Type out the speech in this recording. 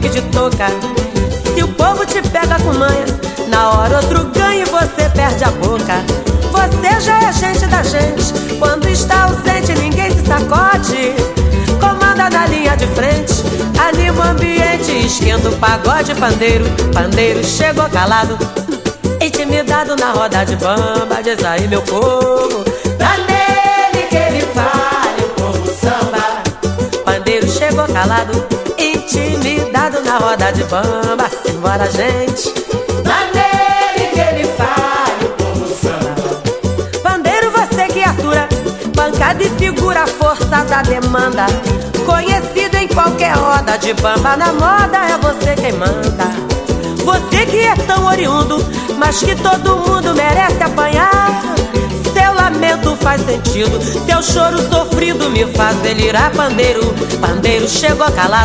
de touca. Se o povo te pega com manha, na hora outro ganha e você perde a boca. Você já é gente da gente, quando está ausente ninguém se sacode. Comanda na linha de frente, anima o ambiente, esquenta o pagode. Pandeiro, pandeiro chegou calado, intimidado na roda de bamba. Diz aí meu povo, tá nele que ele fale, o povo samba. Pandeiro chegou calado, intimidado na roda de bamba. Simbora gente, tá nele que ele fale, o povo samba. Pandeiro você que atura, pancada e figura a força da demanda. Conhecido em qualquer roda de bamba, na moda é você quem manda. Você que é tão oriundo, mas que todo mundo merece apanhar. Seu lamento faz sentido, seu choro sofrido me faz delirar. Pandeiro, pandeiro chegou calado,